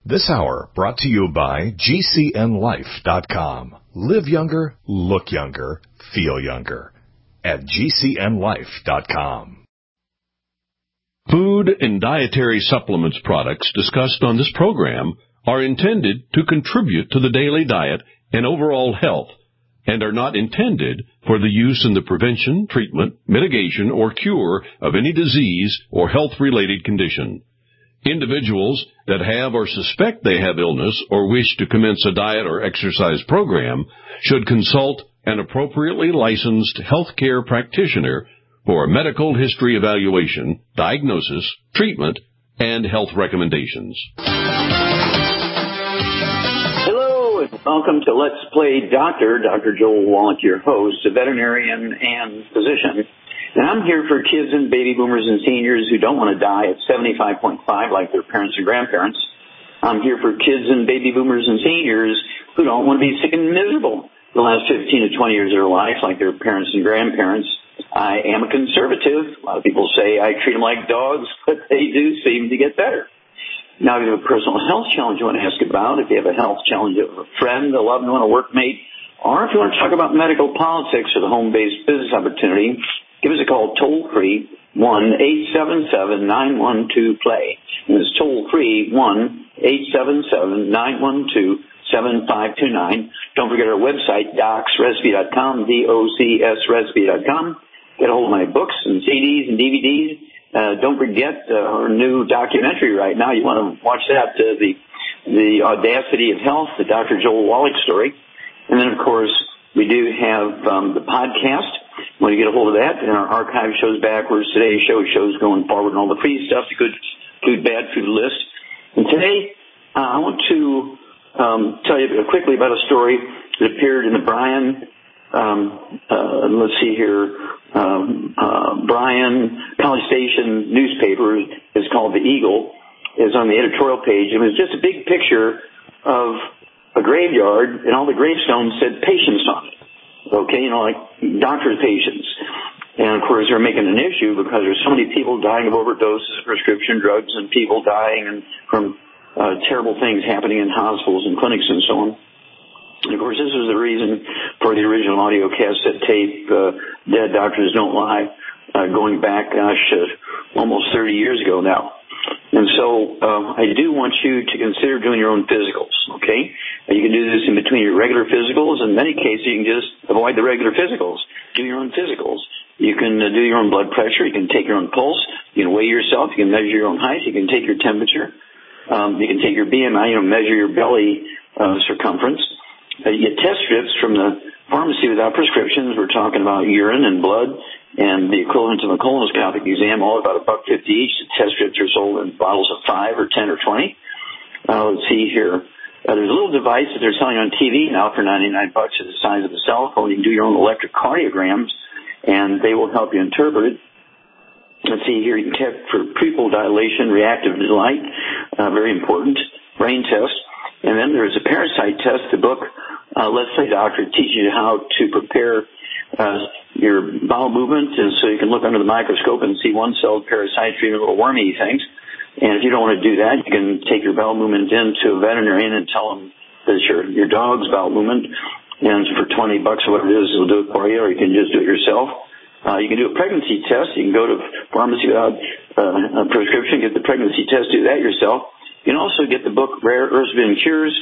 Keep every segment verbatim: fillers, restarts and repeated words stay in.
This hour brought to you by G C N life dot com. Live younger, look younger, feel younger at G C N life dot com. Food and dietary supplements products discussed on this program are intended to contribute to the daily diet and overall health and are not intended for the use in the prevention, treatment, mitigation, or cure of any disease or health-related condition. Individuals that have or suspect they have illness or wish to commence a diet or exercise program should consult an appropriately licensed healthcare practitioner for a medical history evaluation, diagnosis, treatment, and health recommendations. Hello, and welcome to Let's Play Doctor. Doctor Joel Wallach, your host, a veterinarian and physician. And I'm here for kids and baby boomers and seniors who don't want to die at seventy-five point five like their parents and grandparents. I'm here for kids and baby boomers and seniors who don't want to be sick and miserable the last fifteen to twenty years of their life like their parents and grandparents. I am a conservative. A lot of people say I treat them like dogs, but they do seem to get better. Now, if you have a personal health challenge you want to ask about, if you have a health challenge of a friend, a loved one, a workmate, or if you want to talk about medical politics or the home-based business opportunity, give us a call toll-free, one eight seven seven nine one two play. And it's toll-free, one eight seven seven nine one two seven five two nine. Don't forget our website, docs recipe dot com, D O C S recipe dot com. Get a hold of my books and C Ds and D V Ds. Uh, don't forget uh, our new documentary right now. You want to watch that, uh, the the Audacity of Health, the Doctor Joel Wallach story. And then, of course, we do have um, the podcast. When you get a hold of that, and our archive shows backwards, today's show shows going forward, and all the free stuff, the good food, bad food list. And today, uh, I want to um, tell you quickly about a story that appeared in the Bryan, um, uh, let's see here, um, uh, Bryan College Station newspaper is called The Eagle, is on the editorial page. It was just a big picture of a graveyard, and all the gravestones said patients on it. Okay, you know, like doctor's patients. And, of course, they're making an issue because there's so many people dying of overdoses of prescription drugs and people dying and from uh, terrible things happening in hospitals and clinics and so on. And, of course, this was the reason for the original audio cassette tape, uh, Dead Doctors Don't Lie, uh, going back, gosh, uh, almost thirty years ago now. And so um, I do want you to consider doing your own physicals, okay? And you can do this in between your regular physicals. In many cases, you can just avoid the regular physicals. Do your own physicals. You can uh, do your own blood pressure. You can take your own pulse. You can weigh yourself. You can measure your own height. You can take your temperature. Um, you can take your B M I, you know, measure your belly uh, circumference. Uh, you get test strips from the pharmacy without prescriptions. We're talking about urine and blood and the equivalent of a colonoscopic exam, all about a buck fifty each. The test strips are sold in bottles of five or ten or twenty. Uh, let's see here. Uh, there's a little device that they're selling on T V now for ninety-nine bucks. It's the size of a cell phone. You can do your own electrocardiograms, and they will help you interpret it. Let's see here. You can check for pupil dilation, reactive to light, uh, very important, brain test. And then there's a parasite test. The book, uh, Let's Play Doctor, teaches you how to prepare uh, your bowel movement, and so you can look under the microscope and see one-celled parasites, even little wormy things. And if you don't want to do that, you can take your bowel movement into a veterinarian and tell them that it's your, your dog's bowel movement. And for twenty bucks or whatever it is, it'll do it for you, or you can just do it yourself. Uh, you can do a pregnancy test. You can go to pharmacy without uh, a prescription, get the pregnancy test, do that yourself. You can also get the book Rare Earths and Cures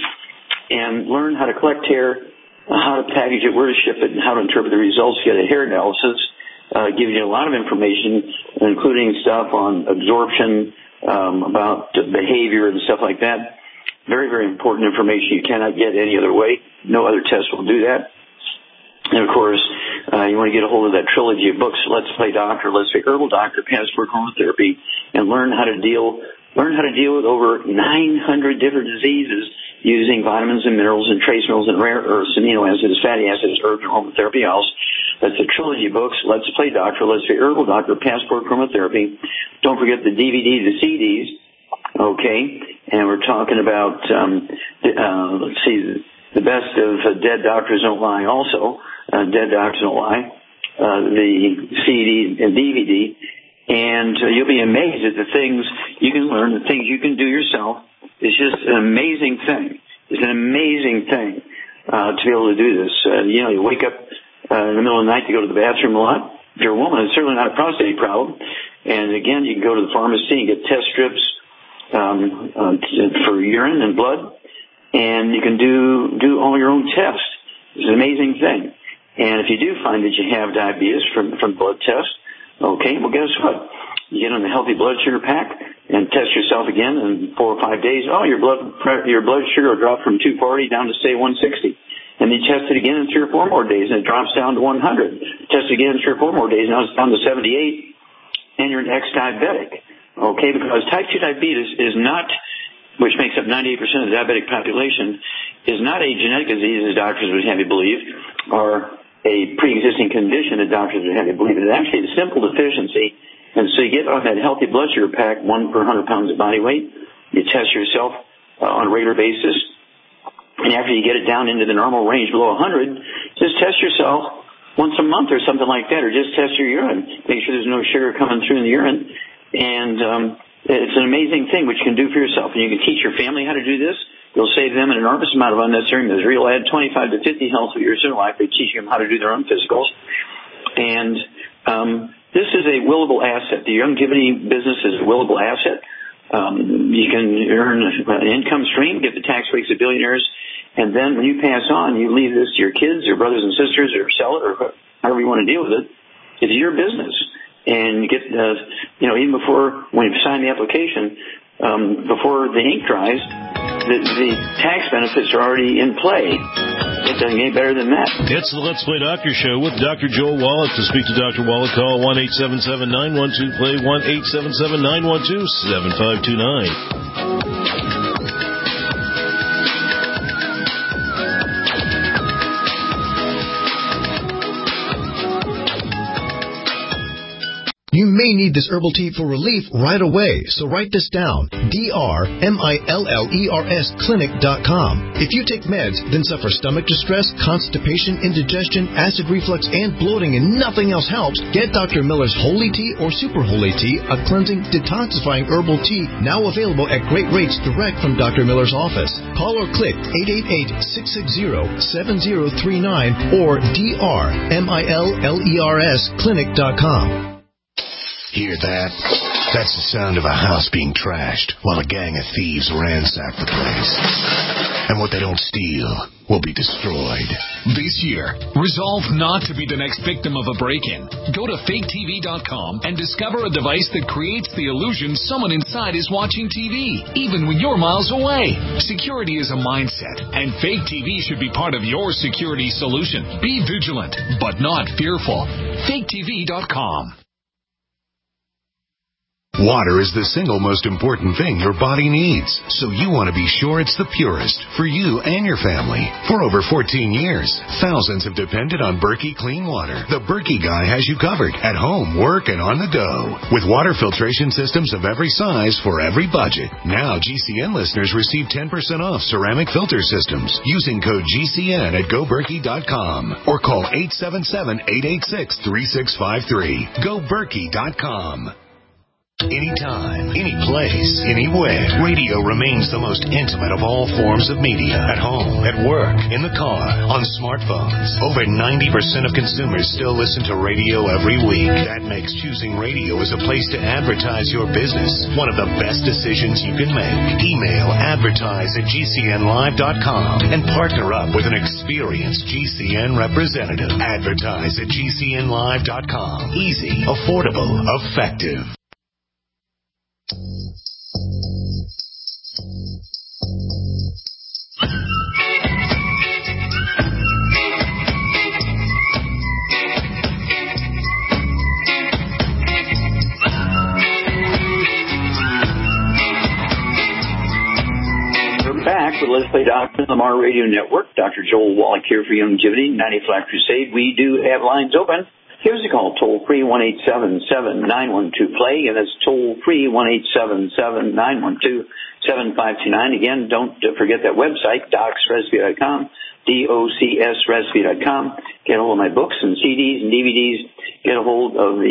and learn how to collect hair, how to package it, where to ship it, and how to interpret the results. Get a hair analysis. Uh, gives you a lot of information, including stuff on absorption, um, about behavior and stuff like that. Very, very important information you cannot get any other way. No other test will do that. And, of course, uh, you want to get a hold of that trilogy of books, Let's Play Doctor, Let's Play Herbal Doctor, Passport Chromotherapy, and learn how to deal learn how to deal with over nine hundred different diseases using vitamins and minerals and trace minerals and rare earths, amino acids, fatty acids, herbs, and aromatherapy oils. That's the trilogy of books, Let's Play Doctor, Let's Play Herbal Doctor, Passport Chromotherapy. Don't forget the D V Ds, the C Ds, okay? And we're talking about, um, uh, let's see, the best of uh, Dead Doctors Don't Lie also, uh, Dead Doctors Don't Lie, uh, the C D and D V D. And uh, you'll be amazed at the things you can learn, the things you can do yourself is just an amazing thing. It's an amazing thing uh, to be able to do this. Uh, you know, you wake up uh, in the middle of the night to go to the bathroom a lot. If you're a woman, it's certainly not a prostate problem. And again, you can go to the pharmacy and get test strips um, uh, for urine and blood, and you can do do all your own tests. It's an amazing thing. And if you do find that you have diabetes from from blood tests, okay, well, guess what? You get on the healthy blood sugar pack and test yourself again in four or five days. Oh, your blood your blood sugar will drop from two forty down to, say, one sixty. And then test it again in three or four more days, and it drops down to one hundred. Test it again in three or four more days, now it's down to seventy-eight, and you're an ex-diabetic. Okay, because type two diabetes is not, which makes up ninety-eight percent of the diabetic population, is not a genetic disease, as doctors would have you believe, or a pre-existing condition that doctors would have you believe. It's actually a simple deficiency. And so you get on that healthy blood sugar pack, one per one hundred pounds of body weight. You test yourself uh, on a regular basis. And after you get it down into the normal range below one hundred, just test yourself once a month or something like that, or just test your urine. Make sure there's no sugar coming through in the urine. And um, it's an amazing thing which you can do for yourself. And you can teach your family how to do this. You'll save them an enormous amount of unnecessary misery. You'll add twenty-five to fifty healthy years in their life by teaching them how to do their own physicals. And um, this is a willable asset. The Youngevity business is a willable asset. Um, you can earn an income stream, get the tax breaks of billionaires, and then when you pass on, you leave this to your kids, your brothers and sisters, or sell it, or however you want to deal with it. It's your business. And you get, uh, you know, even before, when you sign the application, um, before the ink dries, the, the tax benefits are already in play. It doesn't get better than that. It's the Let's Play Doctor Show with Doctor Joel Wallach. To speak to Doctor Wallach, call one eight seven seven, nine one two, play, one eight seven seven, nine one two, seven five two nine. You may need this herbal tea for relief right away, so write this down. D R M I L L E R S clinic dot com. If you take meds, then suffer stomach distress, constipation, indigestion, acid reflux, and bloating, and nothing else helps, get Doctor Miller's Holy Tea or Super Holy Tea, a cleansing, detoxifying herbal tea, now available at great rates direct from Doctor Miller's office. Call or click eight eight eight, six six zero, seven zero three nine or D R M I L L E R S clinic dot com. Hear that? That's the sound of a house being trashed while a gang of thieves ransack the place. And what they don't steal will be destroyed. This year, resolve not to be the next victim of a break-in. Go to fake T V dot com and discover a device that creates the illusion someone inside is watching T V, even when you're miles away. Security is a mindset, and Fake T V should be part of your security solution. Be vigilant, but not fearful. fake T V dot com. Water is the single most important thing your body needs, so you want to be sure it's the purest for you and your family. For over fourteen years, thousands have depended on Berkey Clean Water. The Berkey guy has you covered at home, work, and on the go. With water filtration systems of every size for every budget. Now G C N listeners receive ten percent off ceramic filter systems using code G C N at go berkey dot com or call eight seven seven, eight eight six, three six five three. go berkey dot com. Anytime, any place, anywhere, radio remains the most intimate of all forms of media. At home, at work, in the car, on smartphones. Over ninety percent of consumers still listen to radio every week. That makes choosing radio as a place to advertise your business one of the best decisions you can make. Email advertise at G C N live dot com and partner up with an experienced G C N representative. Advertise at G C N live dot com. Easy, affordable, effective. We're back with Let's Play Doctor on the Lamar Radio Network. Doctor Joel Wallach here for Youngevity, ninety Flat Crusade. We do have lines open. Give us a call, toll-free, one eight seven seven, nine one two, play, and that's toll-free, one eight seven seven, nine one two, seven five two nine. Again, don't forget that website, docs recipe dot com, D O C S recipe dot com. Get a hold of my books and C Ds and D V Ds. Get a hold of the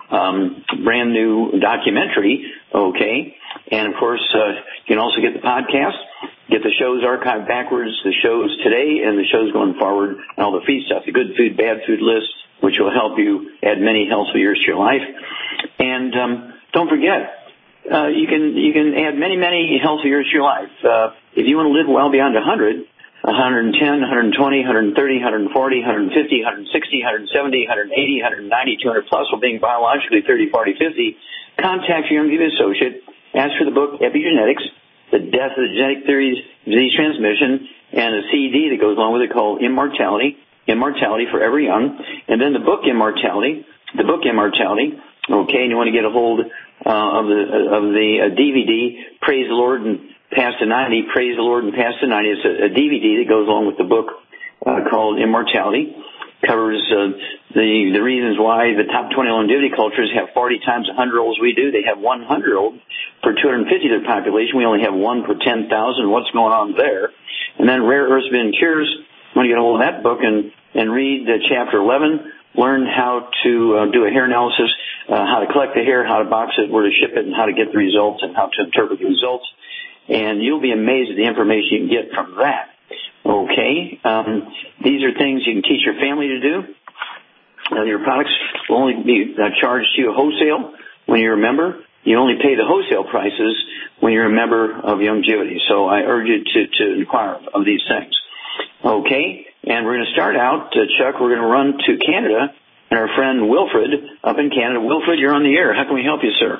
um, brand new documentary, okay? And, of course, uh, you can also get the podcast, get the shows archived backwards, the shows today and the shows going forward, and all the feed stuff, the good food, bad food list, which will help you add many healthful years to your life. And um, don't forget, uh, you can you can add many, many healthy years to your life. Uh, if you want to live well beyond one hundred, one ten, one twenty, one thirty, one forty, one fifty, one sixty, one seventy, one eighty, one ninety, two hundred plus, while being biologically thirty, forty, fifty, contact your Youngevity associate, ask for the book Epigenetics, The Death of the Genetic Theories of Disease Transmission, and a C D that goes along with it called Immortality, Immortality Forever Young, and then the book Immortality, the book Immortality, okay, and you want to get a hold uh, of the of the uh, D V D, Praise the Lord and Past the ninety, Praise the Lord and Past the ninety. It's a, a D V D that goes along with the book uh, called Immortality. Covers uh, the the reasons why the top twenty longevity cultures have forty times one hundred olds we do. They have one hundred old per two hundred fifty of their population. We only have one per ten thousand. What's going on there? And then Rare Earths Been Cures. I want to get a hold of that book and, and read uh, Chapter eleven. Learn how to uh, do a hair analysis, uh, how to collect the hair, how to box it, where to ship it, and how to get the results and how to interpret the results. And you'll be amazed at the information you can get from that. Okay, um, these are things you can teach your family to do. Uh, your products will only be uh, charged to you wholesale when you're a member. You only pay the wholesale prices when you're a member of Youngevity. So I urge you to, to inquire of these things. Okay, and we're going to start out, uh, Chuck, we're going to run to Canada, and our friend Wilfred up in Canada. Wilfred, you're on the air. How can we help you, sir?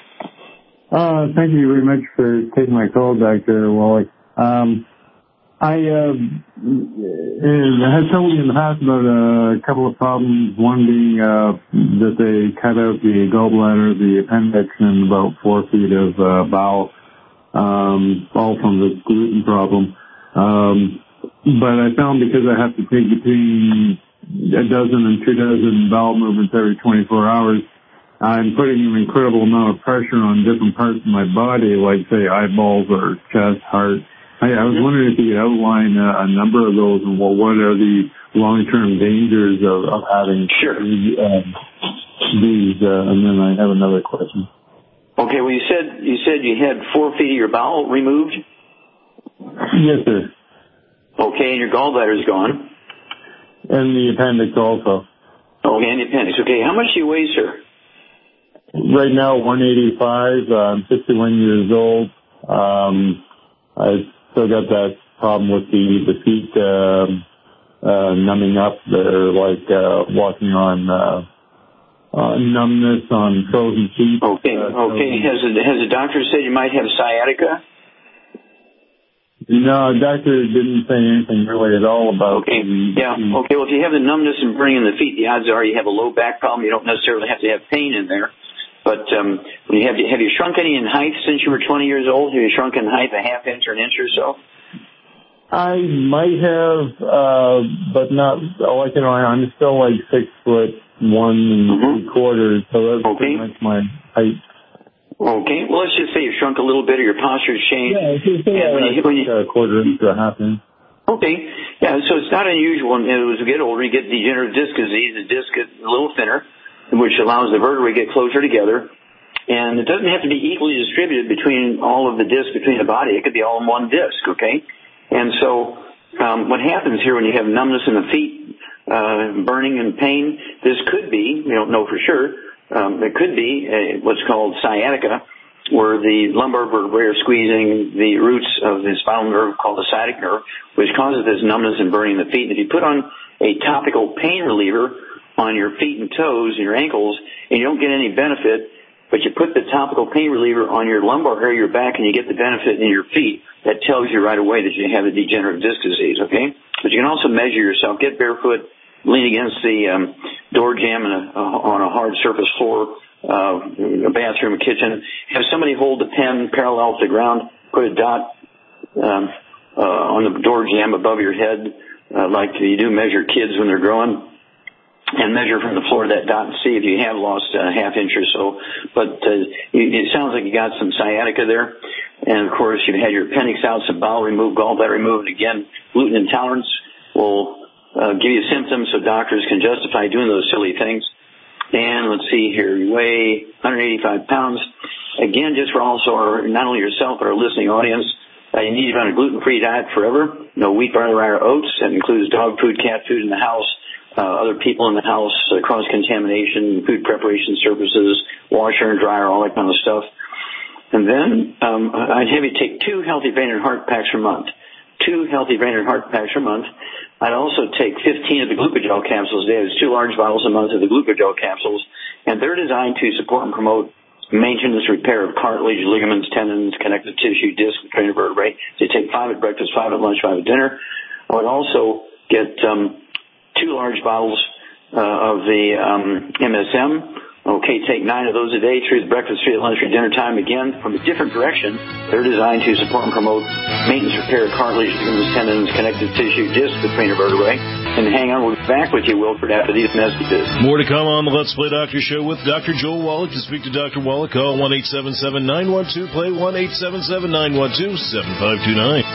Uh, thank you very much for taking my call, Doctor Wallach. Um, I uh, had told you in the past about a couple of problems, one being uh, that they cut out the gallbladder, the appendix, and about four feet of uh, bowel, um, all from the gluten problem. Um, but I found because I have to take between a dozen and two dozen bowel movements every twenty-four hours, I'm putting an incredible amount of pressure on different parts of my body, like, say, eyeballs or chest, heart. I, I was wondering if you could outline uh, a number of those and what, what are the long-term dangers of, of having sure. these, uh, these uh, and then I have another question. Okay, well, you said you said you had four feet of your bowel removed? Yes, sir. Okay, and your gallbladder is gone? And the appendix also. Okay, and the appendix. Okay, how much do you weigh, sir? Right now, one eighty-five. Uh, I'm sixty-one years old. Um, I still got that problem with the, the feet uh, uh, numbing up. They're like uh, walking on uh, uh, numbness on frozen feet. Okay, uh, okay. Has the, has the doctor said you might have sciatica? No, doctor didn't say anything really at all about okay. the... Yeah, okay. Well, if you have the numbness and burning in the feet, the odds are you have a low back problem. You don't necessarily have to have pain in there. But um, when you have, have you shrunk any in height since you were twenty years old? Have you shrunk in height a half inch or an inch or so? I might have, uh, but not, like, you know, I'm still like six foot one and mm-hmm. three quarters, so that's okay. Pretty much my height. Okay, well, let's just say you've shrunk a little bit or your posture's changed. Yeah, it's yeah, when you, when you, a quarter inch to a half inch. Okay, yeah, so it's not unusual. And as we get older, you get degenerative disc disease. The disc gets a little thinner, which allows the vertebrae to get closer together. And it doesn't have to be equally distributed between all of the discs between the body. It could be all in one disc, okay? And so um, what happens here when you have numbness in the feet, uh, burning and pain, this could be, we don't know for sure, Um, it could be a, what's called sciatica, where the lumbar vertebrae are squeezing the roots of the spinal nerve called the sciatic nerve, which causes this numbness and burning in the feet. And if you put on a topical pain reliever on your feet and toes and your ankles, and you don't get any benefit, but you put the topical pain reliever on your lumbar area, your back, and you get the benefit in your feet, that tells you right away that you have a degenerative disc disease, okay? But you can also measure yourself. Get barefoot. Lean against the um, door jamb in a, uh, on a hard surface floor, uh, a bathroom, a kitchen. Have somebody hold the pen parallel to the ground. Put a dot um, uh, on the door jamb above your head, uh, like you do measure kids when they're growing, and measure from the floor to that dot and see if you have lost a half inch or so. But uh, it sounds like you got some sciatica there. And, of course, you've had your appendix out, some bowel removed, gallbladder removed. Again, gluten intolerance will... Uh, give you symptoms so doctors can justify doing those silly things. And let's see here, you weigh one hundred eighty-five pounds. Again, just for also our, not only yourself, but our listening audience, uh, you need to be on a gluten-free diet forever. No wheat, barley, rye, or oats. That includes dog food, cat food in the house, uh, other people in the house, uh, cross-contamination, food preparation services, washer and dryer, all that kind of stuff. And then um, I'd have you take two healthy brain and heart packs per month. Two healthy brain and heart packs per month. I'd also take fifteen of the glucogel capsules a day. There's two large bottles a month of the glucogel capsules, and they're designed to support and promote maintenance, repair of cartilage, ligaments, tendons, connective tissue, disc, trainer vertebrae. So you take five at breakfast, five at lunch, five at dinner. I would also get um, two large bottles uh, of the um, M S M. Okay, take nine of those a day, three at breakfast, three at lunch, or dinner time. Again, from a different direction, they're designed to support and promote maintenance, repair, cartilage, ligaments, tendons, connective tissue, disc, between vertebrae. And hang on, we'll be back with you, Wilfred, after these messages. More to come on the Let's Play Doctor Show with Doctor Joel Wallach. To speak to Doctor Wallach, call one eight seven seven, nine one two, play, one eight seven seven, nine one two, seven five two nine.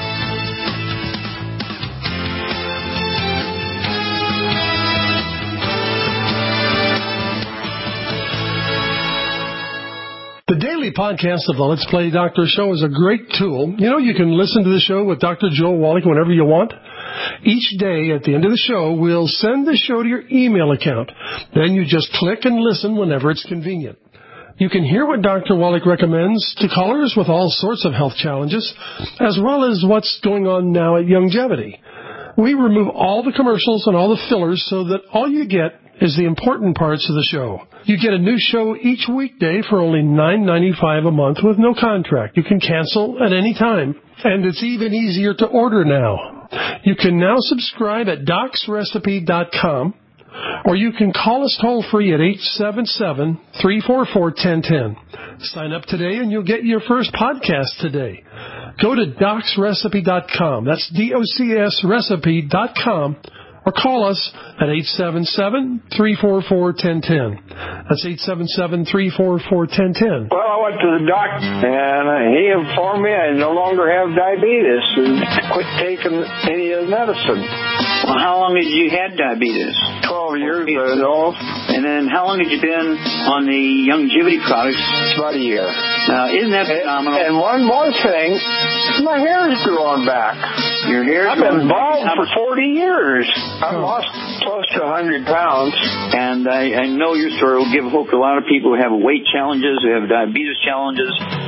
The daily podcast of the Let's Play Doctor Show is a great tool. You know, you can listen to the show with Doctor Joel Wallach whenever you want. Each day at the end of the show, we'll send the show to your email account. Then you just click and listen whenever it's convenient. You can hear what Doctor Wallach recommends to callers with all sorts of health challenges, as well as what's going on now at Youngevity. We remove all the commercials and all the fillers so that all you get is the important parts of the show. You get a new show each weekday for only nine ninety-five a month with no contract. You can cancel at any time. And it's even easier to order now. You can now subscribe at docs recipe dot com, or you can call us toll-free at eight seven seven, three four four, one zero one zero. Sign up today and you'll get your first podcast today. Go to docs recipe dot com. That's D O C S recipe dot com. Or call us at eight seven seven, three four four, one zero one zero. That's eight seven seven, three four four, one zero one zero. Well, I went to the doctor, and he informed me I no longer have diabetes and quit taking any of the medicine. Well, how long had you had diabetes? Twelve years ago. And then how long had you been on the Youngevity products? About a year. Now, isn't that phenomenal? And, and one more thing, my hair's growing back. Your hair's I've been bald back. for forty years. I've oh. lost close to one hundred pounds. And I, I know your story will give hope to a lot of people who have weight challenges, who have diabetes challenges.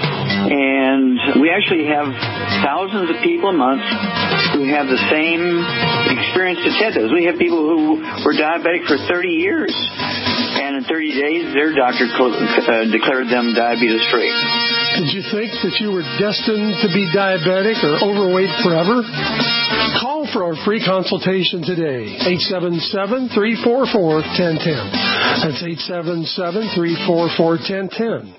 And we actually have thousands of people a month who have the same experience that Ted does. We have people who were diabetic for thirty years. And in thirty days, their doctor uh, declared them diabetes-free. Did you think that you were destined to be diabetic or overweight forever? Call for our free consultation today, eight seven seven, three four four, one zero one zero. That's eight seven seven, three four four, one zero one zero.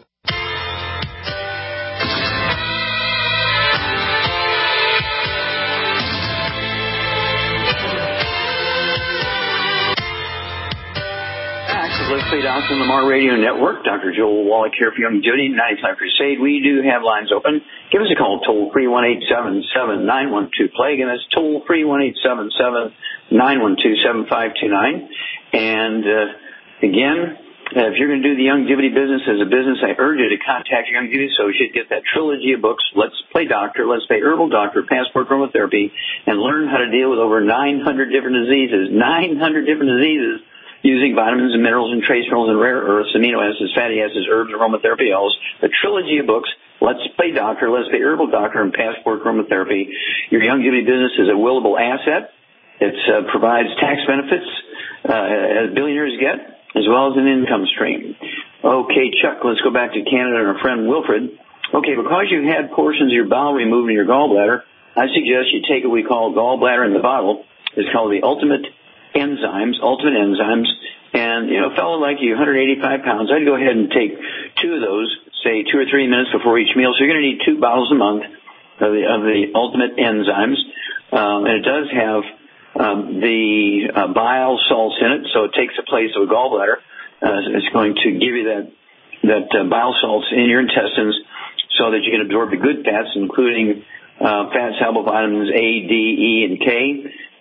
Let's Play Doctor on the Mar Radio Network. Doctor Joel Wallach here for Youngevity, ninety-five Crusade. We do have lines open. Give us a call, toll-free, one eight seven seven, nine one two, play. Again, that's toll-free, one eight seven seven, nine one two, seven five two nine. And, uh, again, uh, if you're going to do the Youngevity business as a business, I urge you to contact your Youngevity associate, get that trilogy of books, Let's Play Doctor, Let's Play Herbal Doctor, Passport Aromatherapy, and learn how to deal with over nine hundred different diseases. nine hundred different diseases. Using vitamins and minerals and trace minerals and rare earths, amino acids, fatty acids, herbs, aromatherapy oils. The trilogy of books, Let's Play Doctor, Let's Play Herbal Doctor, and Passport Aromatherapy. Your Youngevity business is a willable asset. It uh, provides tax benefits, uh, as billionaires get, as well as an income stream. Okay, Chuck, let's go back to Canada and our friend Wilfred. Okay, because you've had portions of your bowel removed in your gallbladder, I suggest you take what we call gallbladder in the bottle. It's called the Ultimate Enzymes, Ultimate Enzymes, and, you know, a fellow like you, one hundred eighty-five pounds, I'd go ahead and take two of those, say two or three minutes before each meal. So you're going to need two bottles a month of the, of the Ultimate Enzymes, um, and it does have um, the uh, bile salts in it, so it takes the place of a gallbladder. Uh, it's going to give you that that uh, bile salts in your intestines so that you can absorb the good fats, including uh, fat soluble vitamins A, D, E, and K.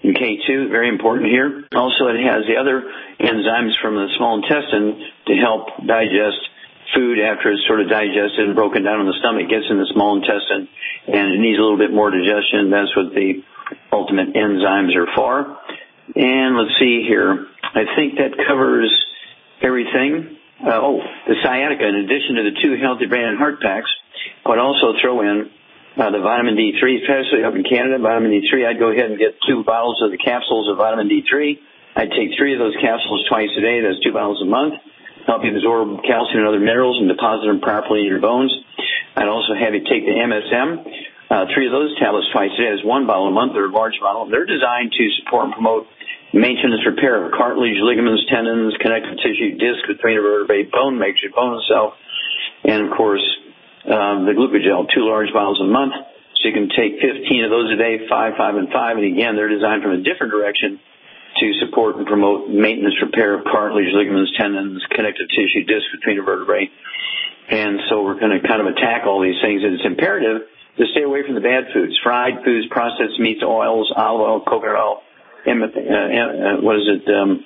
and K two, very important here. Also, it has the other enzymes from the small intestine to help digest food after it's sort of digested and broken down in the stomach. It gets in the small intestine, and it needs a little bit more digestion. That's what the ultimate enzymes are for. And let's see here. I think that covers everything. Uh, oh, the sciatica, in addition to the two Healthy Brain and Heart Packs, I would also throw in uh, the vitamin D three, especially up in Canada. Vitamin D three, I'd go ahead and get two bottles of the capsules of vitamin D three. I'd take three of those capsules twice a day. That's two bottles a month. Help you absorb calcium and other minerals and deposit them properly in your bones. I'd also have you take the M S M. Uh, three of those tablets twice a day. That's one bottle a month. They're a large bottle. They're designed to support and promote maintenance repair of cartilage, ligaments, tendons, connective tissue, disc between the vertebrae, bone matrix, bone itself, and, of course, um, the glucogel, two large bottles a month. So you can take fifteen of those a day, five, five, and five. And, again, they're designed from a different direction to support and promote maintenance repair of cartilage, ligaments, tendons, connective tissue, disc between the vertebrae. And so we're going to kind of attack all these things. And it's imperative to stay away from the bad foods, fried foods, processed meats, oils, olive oil, coconut oil, M- uh, uh, what is it, um,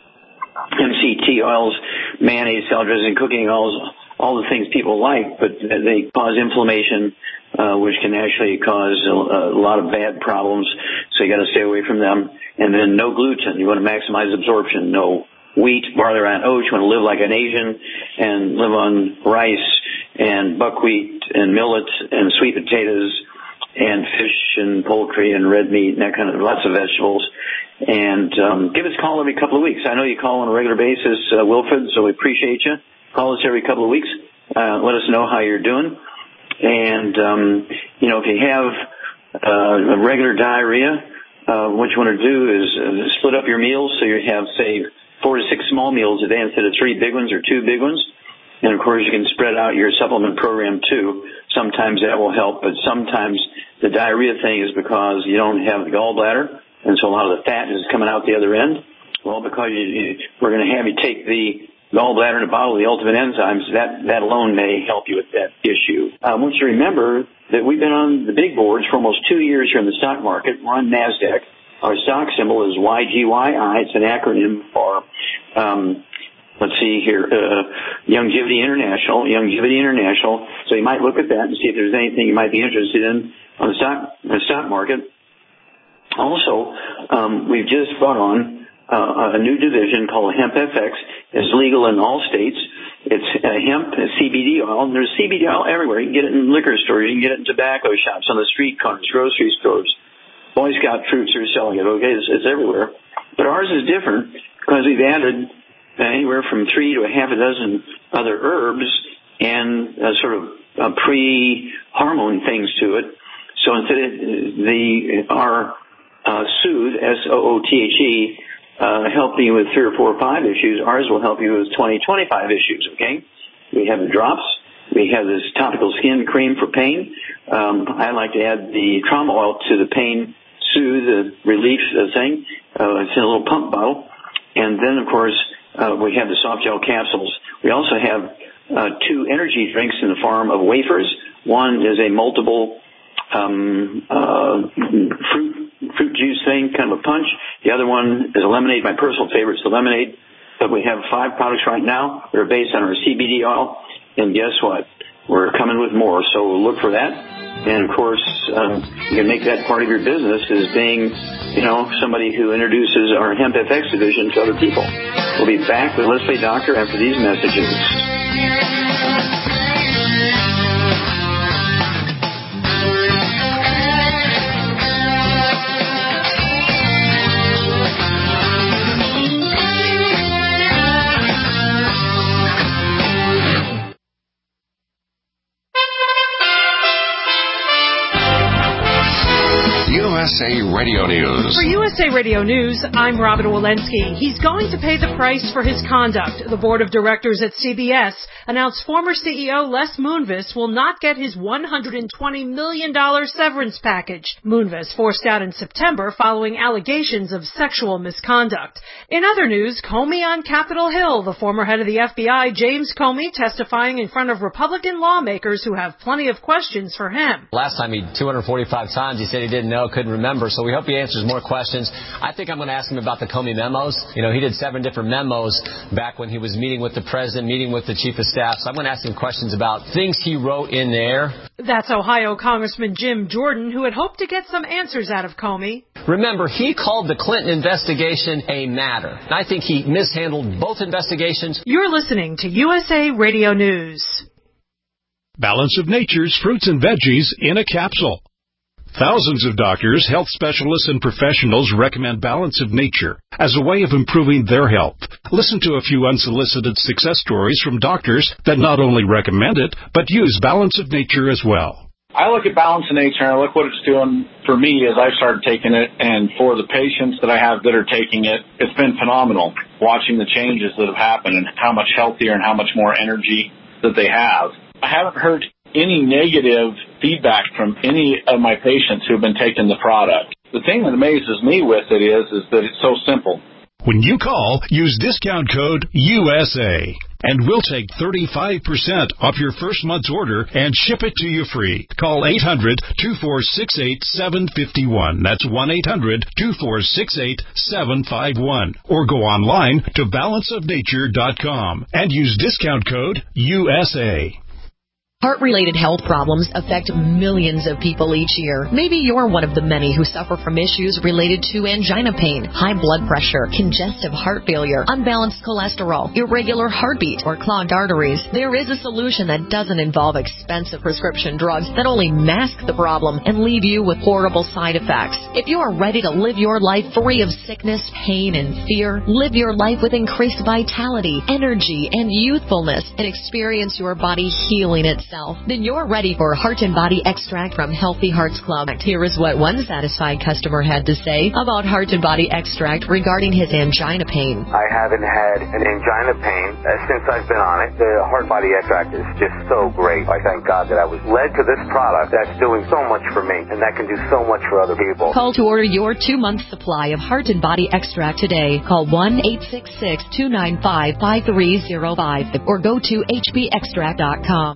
M C T oils, mayonnaise, salad dressing, cooking oils, all the things people like, but they cause inflammation, uh, which can actually cause a, a lot of bad problems. So you got to stay away from them. And then no gluten. You want to maximize absorption. No wheat, barley, rye, and oats. You want to live like an Asian and live on rice and buckwheat and millet and sweet potatoes and fish and poultry and red meat and that kind of, lots of vegetables. And um, give us a call every couple of weeks. I know you call on a regular basis, uh, Wilfred, so we appreciate you. Call us every couple of weeks. Uh, let us know how you're doing. And, um, you know, if you have uh, a regular diarrhea, uh, what you want to do is uh, split up your meals so you have, say, four to six small meals a day instead of three big ones or two big ones. And, of course, you can spread out your supplement program, too. Sometimes that will help, but sometimes the diarrhea thing is because you don't have the gallbladder, and so a lot of the fat is coming out the other end. Well, because you, you, we're going to have you take the gallbladder in a bottle of the ultimate enzymes, that, that alone may help you with that issue. I want you to remember that we've been on the big boards for almost two years here in the stock market. We're on NASDAQ. Our stock symbol is Y G Y I. It's an acronym for, um, let's see here, uh, Youngevity International, Youngevity International. So you might look at that and see if there's anything you might be interested in on the stock, the stock market. Also, um, we've just brought on uh, a new division called Hemp F X. It's legal in all states. It's uh, hemp, C B D oil, and there's C B D oil everywhere. You can get it in liquor stores. You can get it in tobacco shops, on the street corners, grocery stores. Boy Scout troops are selling it, okay? It's, it's everywhere. But ours is different because we've added anywhere from three to a half a dozen other herbs and uh, sort of uh, pre-hormone things to it. So instead of the, our uh, Soothe, S O O T H E, uh, helping you with three or four or five issues, ours will help you with twenty, twenty-five issues, okay? We have the drops. We have this topical skin cream for pain. Um, I like to add the trauma oil to the pain Soothe, the relief thing. Uh, it's in a little pump bottle. And then, of course, uh, we have the soft gel capsules. We also have uh, two energy drinks in the form of wafers. One is a multiple um, uh, fruit fruit juice thing, kind of a punch. The other one is a lemonade. My personal favorite is the lemonade. But we have five products right now that are based on our C B D oil. And guess what? We're coming with more. So look for that. And, of course, um, you can make that part of your business as being, you know, somebody who introduces our Hemp F X division to other people. We'll be back with Let's Play Doctor after these messages. U S A Radio News. For U S A Radio News, I'm Robin Walensky. He's going to pay the price for his conduct. The board of directors at C B S announced former C E O Les Moonves will not get his one hundred twenty million dollars severance package. Moonves forced out in September following allegations of sexual misconduct. In other news, Comey on Capitol Hill. The former head of the F B I, James Comey, testifying in front of Republican lawmakers who have plenty of questions for him. Last time he two hundred forty-five times he said he didn't know, couldn't remember. So we hope he answers more questions. I think I'm going to ask him about the Comey memos. You know, he did seven different memos back when he was meeting with the president, meeting with the chief of staff. So I'm going to ask him questions about things he wrote in there. That's Ohio Congressman Jim Jordan, who had hoped to get some answers out of Comey. Remember, he called the Clinton investigation a matter. And I think he mishandled both investigations. You're listening to U S A Radio News. Balance of Nature's fruits and veggies in a capsule. Thousands of doctors, health specialists, and professionals recommend Balance of Nature as a way of improving their health. Listen to a few unsolicited success stories from doctors that not only recommend it, but use Balance of Nature as well. I look at Balance of Nature and I look what it's doing for me as I've started taking it, and for the patients that I have that are taking it, it's been phenomenal watching the changes that have happened and how much healthier and how much more energy that they have. I haven't heard any negative feedback from any of my patients who have been taking the product. The thing that amazes me with it is, is that it's so simple. When you call, use discount code U S A, and we'll take thirty-five percent off your first month's order and ship it to you free. Call eight hundred, two four six eight, seven five one. That's one eight hundred, two four six eight, seven five one. Or go online to balance of nature dot com and use discount code U S A. Heart-related health problems affect millions of people each year. Maybe you're one of the many who suffer from issues related to angina pain, high blood pressure, congestive heart failure, unbalanced cholesterol, irregular heartbeat, or clogged arteries. There is a solution that doesn't involve expensive prescription drugs that only mask the problem and leave you with horrible side effects. If you are ready to live your life free of sickness, pain, and fear, live your life with increased vitality, energy, and youthfulness, and experience your body healing itself, then you're ready for Heart and Body Extract from Healthy Hearts Club. Here is what one satisfied customer had to say about Heart and Body Extract regarding his angina pain. I haven't had an angina pain uh, since I've been on it. The Heart and Body Extract is just so great. I thank God that I was led to this product that's doing so much for me, and that can do so much for other people. Call to order your two-month supply of Heart and Body Extract today. Call one eight six six, two nine five, five three zero five or go to H B extract dot com.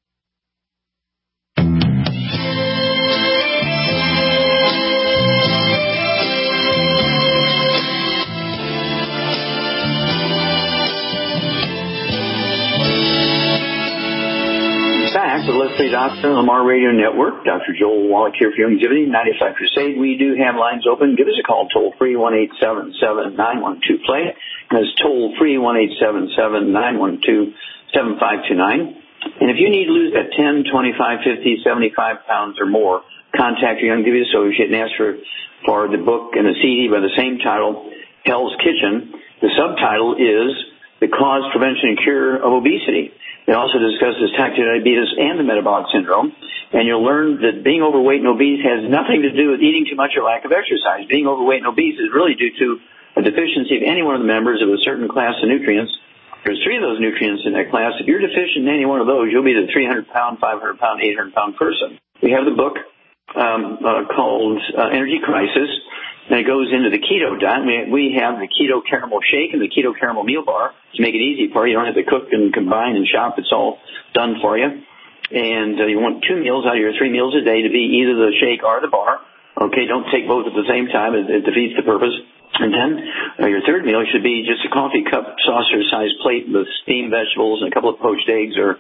Back with Let's Play Doctor on the Lamar Radio Network. Doctor Joel Wallach here for Youngevity ninety-five Crusade. We do have lines open. Give us a call toll free one eight seven seven, nine one two, play. That's toll free one eight seven seven, nine one two, seven five two nine. And if you need to lose that ten, twenty-five, fifty, seventy-five pounds or more, contact your Youngevity associate and ask for, for the book and the C D by the same title, Hell's Kitchen. The subtitle is The Cause, Prevention, and Cure of Obesity. It also discusses type two diabetes and the metabolic syndrome. And you'll learn that being overweight and obese has nothing to do with eating too much or lack of exercise. Being overweight and obese is really due to a deficiency of any one of the members of a certain class of nutrients. There's three of those nutrients in that class. If you're deficient in any one of those, you'll be the three hundred pound, five hundred pound, eight hundred pound person. We have the book um, uh, called uh, Energy Crisis, and it goes into the keto diet. We, we have the keto caramel shake and the keto caramel meal bar to make it easy for you. You don't have to cook and combine and shop. It's all done for you. And uh, you want two meals out of your three meals a day to be either the shake or the bar. Okay, don't take both at the same time. It, it defeats the purpose. And then uh, your third meal should be just a coffee cup saucer-sized plate with steamed vegetables and a couple of poached eggs, or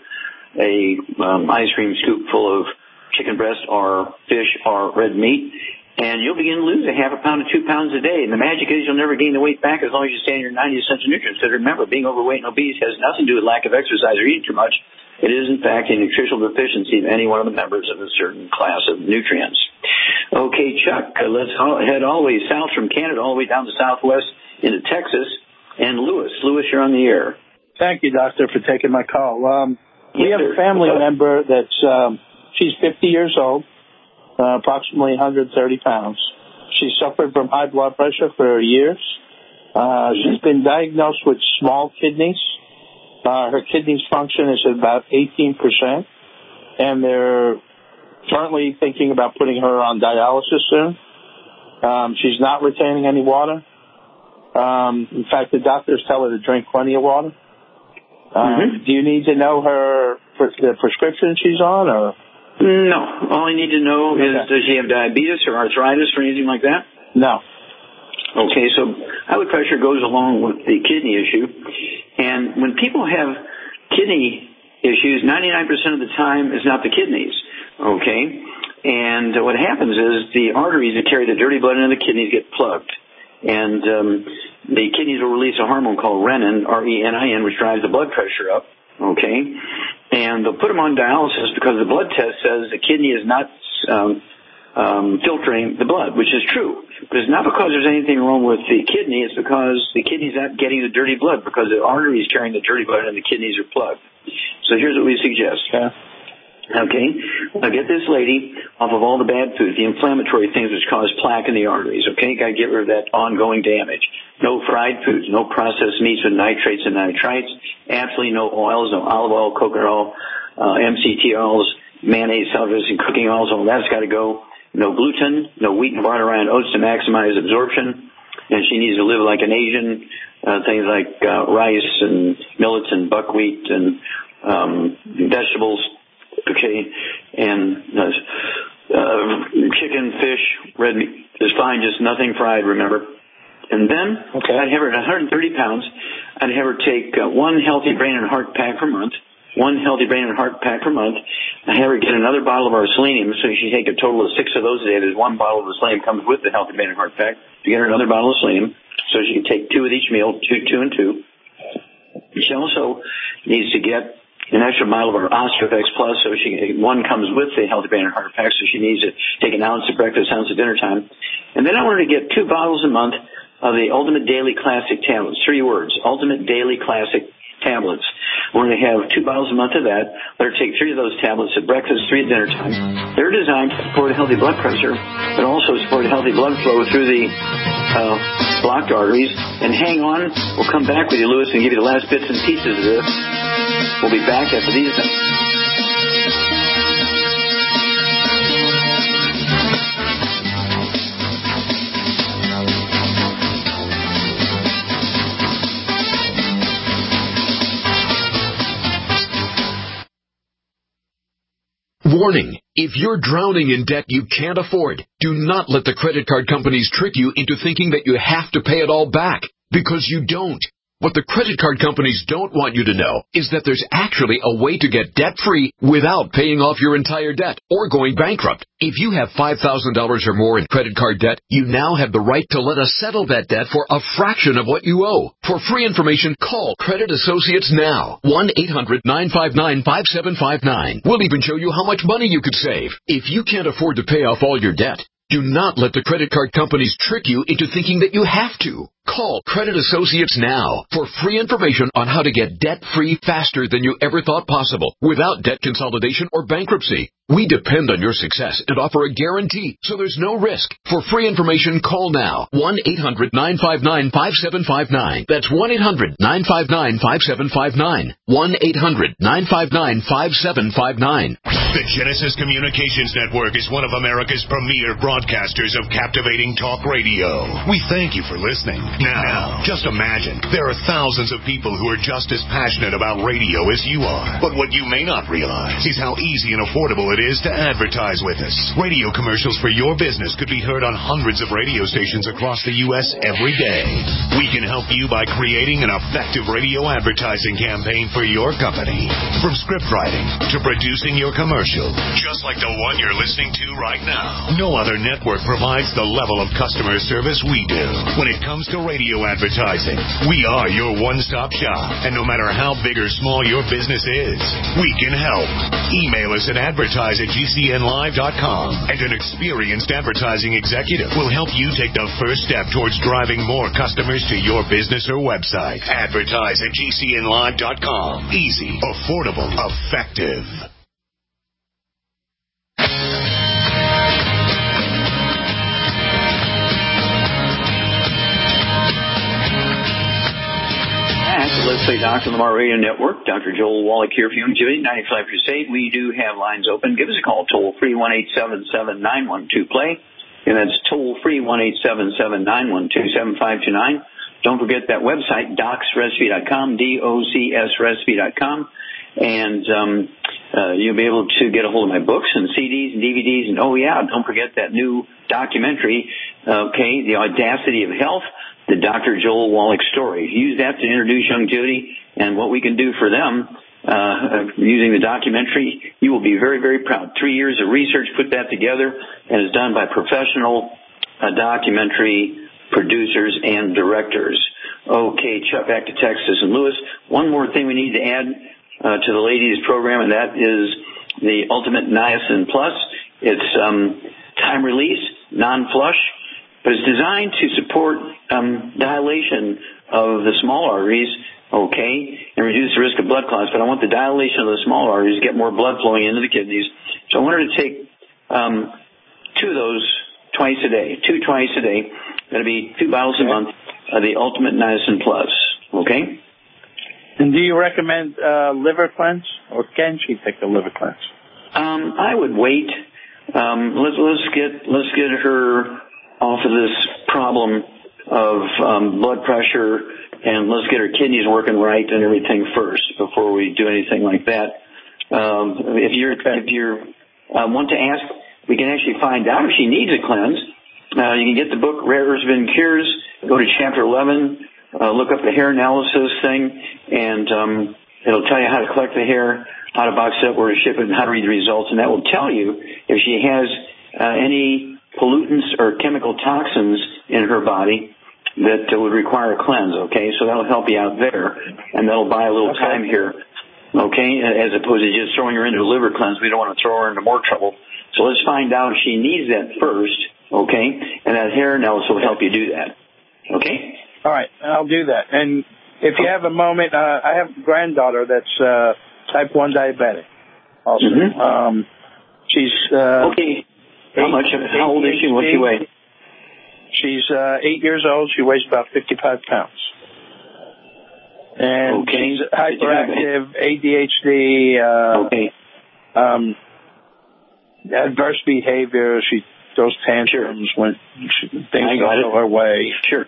a um, ice cream scoop full of chicken breast or fish or red meat. And you'll begin to lose a half a pound to two pounds a day. And the magic is you'll never gain the weight back as long as you stay on your ninety essential nutrients. Because remember, being overweight and obese has nothing to do with lack of exercise or eating too much. It is, in fact, a nutritional deficiency of any one of the members of a certain class of nutrients. Okay, Chuck, uh, let's head all the way south from Canada, all the way down to Southwest into Texas. And Lewis. Lewis, you're on the air. Thank you, Doctor, for taking my call. Um, we have a family member that's, um, she's fifty years old. Uh, approximately one hundred thirty pounds. She suffered from high blood pressure for years. Uh, she's been diagnosed with small kidneys. Uh, her kidneys function is at about eighteen percent, and they're currently thinking about putting her on dialysis soon. Um, she's not retaining any water. Um, in fact, the doctors tell her to drink plenty of water. Uh, mm-hmm. Do you need to know her the prescription she's on, or? No. All you need to know is, okay. Does she have diabetes or arthritis or anything like that? No. Okay, so high blood pressure goes along with the kidney issue. And when people have kidney issues, ninety-nine percent of the time it's not the kidneys. Okay? And what happens is the arteries that carry the dirty blood into the kidneys get plugged. And um, the kidneys will release a hormone called renin, R E N I N, which drives the blood pressure up. Okay? And they'll put them on dialysis because the blood test says the kidney is not um, um, filtering the blood, which is true. But it's not because there's anything wrong with the kidney. It's because the kidney's not getting the dirty blood because the arteries carrying the dirty blood and the kidneys are plugged. So here's what we suggest. Okay. Okay, now get this lady off of all the bad food, the inflammatory things which cause plaque in the arteries, okay? Got to get rid of that ongoing damage. No fried foods, no processed meats with nitrates and nitrites, absolutely no oils, no olive oil, coconut oil, uh, M C T oils, mayonnaise, salads, and cooking oils, all that's got to go. No gluten, no wheat and barley rye and oats to maximize absorption. And she needs to live like an Asian, uh, things like uh, rice and millets and buckwheat and um, vegetables. Okay, and uh, uh, chicken, fish, red meat is fine, just nothing fried, remember. And then okay. I'd have her at one hundred thirty pounds. I'd have her take uh, one healthy brain and heart pack per month, one healthy brain and heart pack per month. I'd have her get another bottle of our selenium, so she take a total of six of those a day. There's one bottle of the selenium comes with the healthy brain and heart pack. To get her another bottle of selenium, so she can take two with each meal, two, two, and two. She also needs to get an extra mile of our Osteoflex Plus, so she one comes with the healthy brain and heart pack, so she needs to take an ounce at breakfast, ounce at dinner time. And then I want her to get two bottles a month of the Ultimate Daily Classic tablets. Three words, Ultimate Daily Classic tablets. We're going to have two bottles a month of that. Let her take three of those tablets at breakfast, three at dinner time. They're designed to support a healthy blood pressure, but also support a healthy blood flow through the uh, blocked arteries. And hang on, we'll come back with you, Lewis, and give you the last bits and pieces of this. We'll be back after these things. Warning, if you're drowning in debt you can't afford, do not let the credit card companies trick you into thinking that you have to pay it all back, because you don't. What the credit card companies don't want you to know is that there's actually a way to get debt-free without paying off your entire debt or going bankrupt. If you have five thousand dollars or more in credit card debt, you now have the right to let us settle that debt for a fraction of what you owe. For free information, call Credit Associates now. one eight hundred nine five nine five seven five nine. We'll even show you how much money you could save. If you can't afford to pay off all your debt, do not let the credit card companies trick you into thinking that you have to. Call Credit Associates now for free information on how to get debt-free faster than you ever thought possible without debt consolidation or bankruptcy. We depend on your success and offer a guarantee, so there's no risk. For free information, call now. one eight hundred nine five nine five seven five nine. That's one eight hundred nine five nine five seven five nine. one eight hundred nine five nine five seven five nine. The Genesis Communications Network is one of America's premier broadcasters of captivating talk radio. We thank you for listening. Now, just imagine, there are thousands of people who are just as passionate about radio as you are. But what you may not realize is how easy and affordable it is to advertise with us. Radio commercials for your business could be heard on hundreds of radio stations across the U S every day. We can help you by creating an effective radio advertising campaign for your company. From script writing to producing your commercial, just like the one you're listening to right now. No other network provides the level of customer service we do. When it comes to radio advertising, we are your one-stop shop. And no matter how big or small your business is, we can help. Email us at advertise at G C N live dot com, and an experienced advertising executive will help you take the first step towards driving more customers to your business or website. Advertise at G C N live dot com. Easy, affordable, effective. Let's Play Doctor Lamar Radio Network. Doctor Joel Wallach here for Youngevity ninety-five Crusade. We do have lines open. Give us a call, toll free, one eight seven seven nine one two play. And that's toll free, one eight seven seven nine one two seven five two nine. Don't forget that website, docs recipe dot com, D O C S recipe dot com. And um, Uh, you'll be able to get a hold of my books and C Ds and D V Ds. And, oh, yeah, don't forget that new documentary, okay, The Audacity of Health, the Doctor Joel Wallach story. Use that to introduce young Judy and what we can do for them uh, using the documentary. You will be very, very proud. Three years of research put that together, and is done by professional uh, documentary producers and directors. Okay, Chuck, back to Texas and Lewis. One more thing we need to add uh, to the ladies' program, and that is the Ultimate Niacin Plus. It's um, time release, non-flush, but it's designed to support um, dilation of the small arteries, okay, and reduce the risk of blood clots. But I want the dilation of the small arteries to get more blood flowing into the kidneys. So I wanted to take um, two of those twice a day, two twice a day. That'll be two bottles a month of the Ultimate Niacin Plus, okay? And do you recommend uh, liver cleanse, or can she take a liver cleanse? Um, I would wait. Um, let's let's get let's get her off of this problem of um, blood pressure, and let's get her kidneys working right and everything first before we do anything like that. Um, if you're if you're uh, want to ask, we can actually find out if she needs a cleanse. Uh, you can get the book Rare Earths Been Cures. Go to chapter eleven. Uh, look up the hair analysis thing, and um, it'll tell you how to collect the hair, how to box it up, where to ship it, and how to read the results. And that will tell you if she has uh, any pollutants or chemical toxins in her body that uh, would require a cleanse, okay? So that'll help you out there, and that'll buy a little okay. time here, okay, as opposed to just throwing her into a liver cleanse. We don't want to throw her into more trouble. So let's find out if she needs that first, okay? And that hair analysis will help you do that, okay? All right, I'll do that. And if you have a moment, uh, I have a granddaughter that's uh, type one diabetic also. Mm-hmm. Um, she's... Uh, okay. How much? How old is she? What's she weigh? She's uh, eight years old. She weighs about fifty-five pounds. And okay. she's hyperactive, A D H D, uh, okay. um, adverse behavior. She throws tantrums sure. when she, things don't go her way. Sure.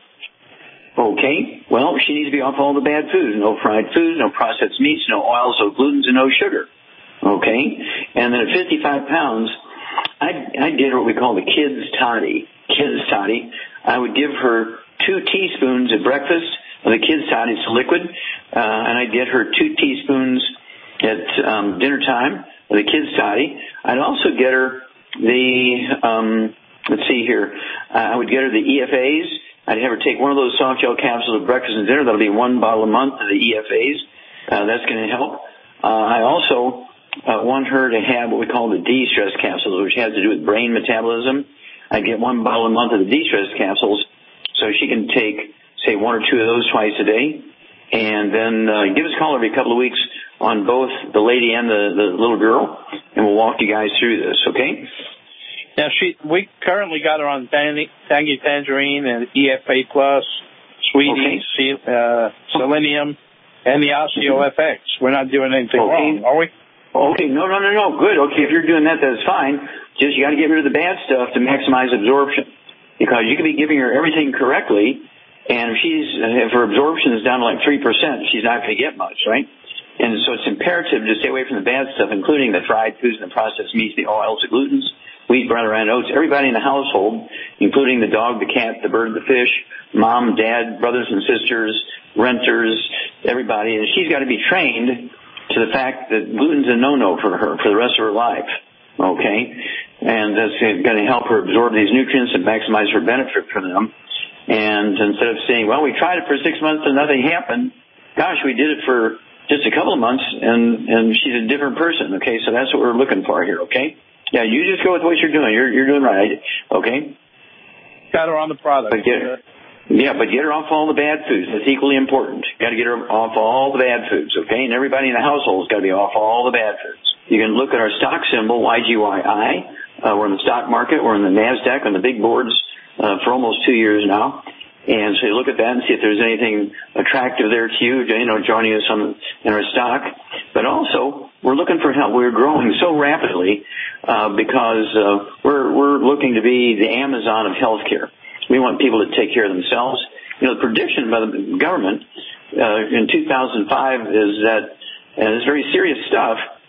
Okay. Well, she needs to be off all the bad foods. No fried foods, no processed meats, no oils, no glutens, and no sugar. Okay? And then at fifty-five pounds, I'd, I'd get her what we call the kids' toddy. Kids' toddy. I would give her two teaspoons at breakfast of the kids' toddy. It's liquid. Uh, and I'd get her two teaspoons at um, dinner time of the kids' toddy. I'd also get her the, um, let's see here, uh, I would get her the E F As. I'd have her take one of those soft gel capsules at breakfast and dinner. That'll be one bottle a month of the E F As. Uh, that's going to help. Uh, I also uh, want her to have what we call the de-stress capsules, which has to do with brain metabolism. I get one bottle a month of the de-stress capsules, so she can take, say, one or two of those twice a day. And then uh, give us a call every couple of weeks on both the lady and the, the little girl, and we'll walk you guys through this, okay? Now, she we currently got her on Tangy, Tangy Tangerine and E F A Plus, Sweeties, okay. uh, Selenium, and the Osteo F X. We're not doing anything okay. wrong, are we? Okay, no, no, no, no, good. Okay, if you're doing that, that's fine. Just you got to get rid of the bad stuff to maximize absorption, because you could be giving her everything correctly, and if she's if her absorption is down to like three percent, she's not going to get much, right? And so it's imperative to stay away from the bad stuff, including the fried foods and the processed meats, the oils, the glutens, wheat, brown, and oats. Everybody in the household, including the dog, the cat, the bird, the fish, mom, dad, brothers and sisters, renters, everybody. And she's got to be trained to the fact that gluten's a no-no for her for the rest of her life, okay? And that's going to help her absorb these nutrients and maximize her benefit from them. And instead of saying, well, we tried it for six months and nothing happened, gosh, we did it for just a couple of months, and, and she's a different person, okay? So that's what we're looking for here, okay? Yeah, you just go with what you're doing. You're you're doing right, okay? Got her on the product. But get her, yeah, but get her off all the bad foods. That's equally important. Got to get her off all the bad foods, okay? And everybody in the household's got to be off all the bad foods. You can look at our stock symbol, Y G Y I. Uh, we're in the stock market. We're in the NASDAQ on the big boards uh, for almost two years now. And so you look at that and see if there's anything attractive there to you, you know, joining us on in our stock. But also, we're looking for help. We're growing so rapidly uh, because uh, we're we're looking to be the Amazon of healthcare. We want people to take care of themselves. You know, the prediction by the government uh, in two thousand five is that, and it's very serious stuff,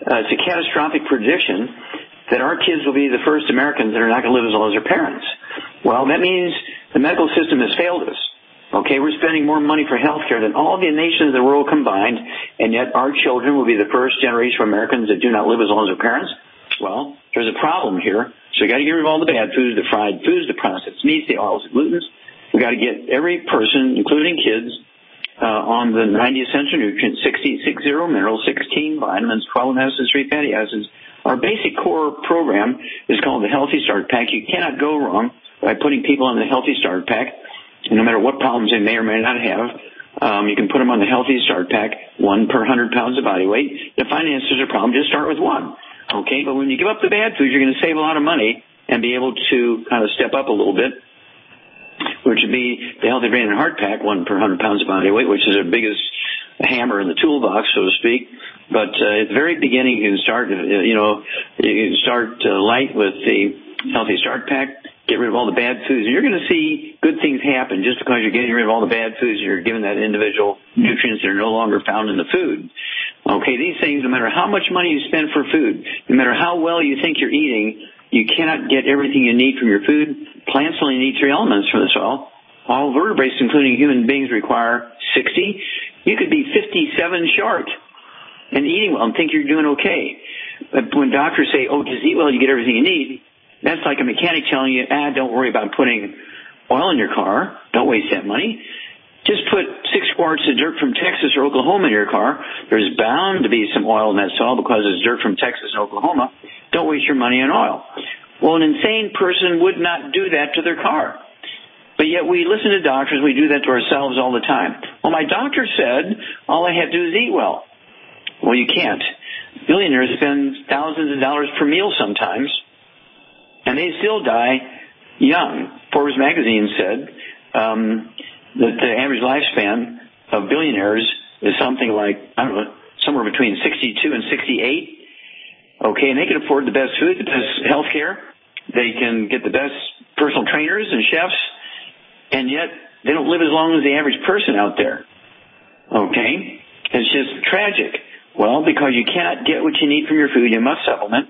uh, it's a catastrophic prediction that our kids will be the first Americans that are not going to live as long as their parents. Well, that means the medical system has failed us. Okay, we're spending more money for health care than all the nations of the world combined, and yet our children will be the first generation of Americans that do not live as long as their parents. Well, there's a problem here. So we got to get rid of all the bad foods, the fried foods, the processed meats, the oils, the glutens. We got to get every person, including kids, uh, on the ninety essential nutrients, sixty-six zero minerals, sixteen vitamins, twelve acids, three fatty acids. Our basic core program is called the Healthy Start Pack. You cannot go wrong by putting people on the Healthy Start Pack. And no matter what problems they may or may not have, um, you can put them on the Healthy Start Pack, one per one hundred pounds of body weight. The finances are a problem. Just start with one. Okay, but when you give up the bad foods, you're going to save a lot of money and be able to kind of step up a little bit, which would be the Healthy Brain and Heart Pack, one per one hundred pounds of body weight, which is our biggest hammer in the toolbox, so to speak. But uh, at the very beginning, you can start, uh, you know, you can start uh, light with the Healthy Start Pack, get rid of all the bad foods, and you're going to see good things happen just because you're getting rid of all the bad foods. You're giving that individual nutrients that are no longer found in the food. Okay, these things, no matter how much money you spend for food, no matter how well you think you're eating, you cannot get everything you need from your food. Plants only need three elements from the soil. All vertebrates, including human beings, require sixty. You could be fifty-seven short and eating well and think you're doing okay. But when doctors say, oh, just eat well, you get everything you need, that's like a mechanic telling you, ah, don't worry about putting oil in your car. Don't waste that money. Just put six quarts of dirt from Texas or Oklahoma in your car. There's bound to be some oil in that soil because it's dirt from Texas and Oklahoma. Don't waste your money on oil. Well, an insane person would not do that to their car. But yet we listen to doctors. We do that to ourselves all the time. Well, my doctor said all I have to do is eat well. Well, you can't. Billionaires spend thousands of dollars per meal sometimes, and they still die young. Forbes magazine said um, that the average lifespan of billionaires is something like, I don't know, somewhere between sixty-two and sixty-eight. Okay, and they can afford the best food, the best health care. They can get the best personal trainers and chefs, and yet they don't live as long as the average person out there. Okay? It's just tragic. Well, because you cannot get what you need from your food, you must supplement.